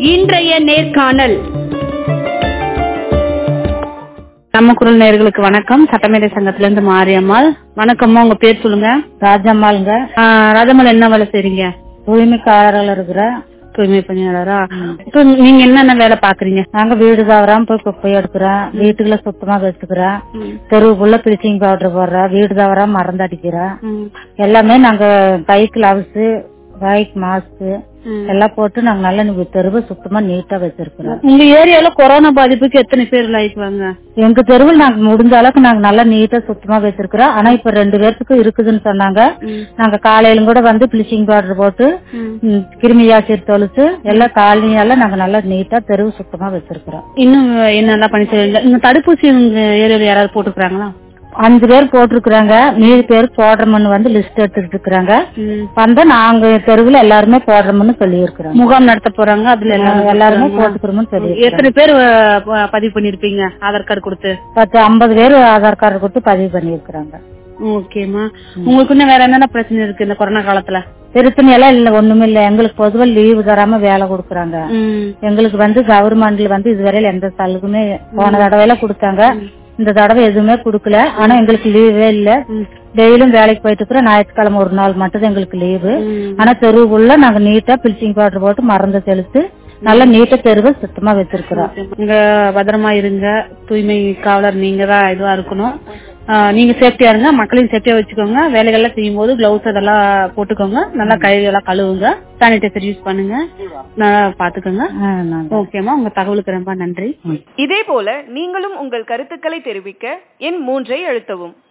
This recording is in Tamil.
இன்றைய நேர்காணல். நம்ம குரல் நேயர்களுக்கு வணக்கம். சட்டமேதை சங்கத்துல இருந்து மாரியம்மாள். வணக்கம்மா, உங்க பேர் சொல்லுங்க. ராஜம்மாளுங்க. ராஜம்மாள் என்ன வேலை செய்றீங்க? தூய்மைக்காரர்கள் இருக்கிற தூய்மை பணியாளரா? இப்ப நீங்க என்னென்ன வேலை பாக்குறீங்க? நாங்க வீடு தவறாம போய் குப்பை எடுக்கிறோம், வீட்டுக்குள்ள சுத்தமா வச்சுக்கிறோம், தெருவுக்குள்ள பிளீச்சிங் பவுடர் போடுறோம், வீடு தவறாம மருந்து அடிக்கிறோம். எல்லாமே நாங்க கைக்கு கிளவுஸ், வாய்க்கு மாஸ்க் எல்லாம் போட்டு நாங்க நல்ல தெருவை சுத்தமா நீட்டா வச்சிருக்கிறோம். உங்க ஏரியால கொரோனா பாதிப்புக்கு எத்தனை பேர் லாய்க்குவாங்க? எங்க தெருவில் நாங்க முடிஞ்ச அளவுக்கு நாங்க நல்லா நீட்டா சுத்தமா வச்சிருக்கிறோம். ஆனா இப்ப 2 பேர்த்துக்கு இருக்குதுன்னு சொன்னாங்க. நாங்க காலையிலும் கூட வந்து பிளீச்சிங் பவுடர் போட்டு கிருமியாசிர் தொழுத்து எல்லாம் காலையெல்லாம் நாங்க நல்லா நீட்டா தெருவு சுத்தமா வச்சிருக்கிறோம். இன்னும் என்னெல்லாம் பண்ணி சொல்லுங்க. இந்த தடுப்பூசி உங்க ஏரியால யாராவது போட்டுக்கிறாங்களா? 5 பேர் போட்டிருக்கிறாங்க. மீதி பேர் போடுறோம்னு வந்து லிஸ்ட் எடுத்துட்டு இருக்கிறாங்க. வந்தா நாங்க தெருவுல எல்லாருமே போடுறோம்னு சொல்லி இருக்கிறோம். முகாம் நடத்த போறாங்க, அதுல எல்லாருமே போட்டுக்கிறோம்னு சொல்லி. எத்தனை பேர் பதிவு பண்ணிருப்பீங்க ஆதார் கார்டு கொடுத்து? 50 பேர் ஆதார் கார்டு கொடுத்து பதிவு பண்ணிருக்கிறாங்க. ஓகேமா. உங்களுக்கு இன்னும் வேற என்னென்ன பிரச்சனை இருக்கு இந்த கொரோனா காலத்துல? பிரச்சனை எல்லாம் இல்ல, ஒண்ணுமே இல்ல. எங்களுக்கு பொதுவா லீவு தராம வேலை கொடுக்கறாங்க. எங்களுக்கு வந்து கவர்மெண்ட்ல வந்து இதுவரையில எந்த சலுகையுமே போன தடவை கொடுத்தாங்க, இந்த தடவை எதுவுமே குடுக்கல. ஆனா எங்களுக்கு லீவே இல்ல. டெய்லியும் வேலைக்கு போயிட்டு இருக்கிறோம். ஞாயிற்றுக்கிழமை ஒரு நாள் மட்டும் எங்களுக்கு லீவு. ஆனா தெருவுக்குள்ள நாங்க நீட்டா பிளீச்சிங் பவுடர் போட்டு மருந்து தெளித்து நல்லா நீட்டா தெருவை சுத்தமா வச்சிருக்கிறோம். இங்க பத்திரமா இருங்க. தூய்மை காவலர் நீங்க தான் இதுவா இருக்கணும். நீங்க சேஃப்டியா இருங்க, மக்களையும் சேஃப்டியா வச்சுக்கோங்க. வேலைகள்லாம் செய்யும் போது கிளவுஸ் அதெல்லாம் போட்டுக்கோங்க. நல்லா கையெல்லாம் கழுவுங்க, சானிடைசர் யூஸ் பண்ணுங்க, பாத்துக்கோங்க. ஓகேமா, உங்க தகவலுக்கு ரொம்ப நன்றி. இதே போல நீங்களும் உங்கள் கருத்துக்களை தெரிவிக்க எண் 3 அழுத்தவும்.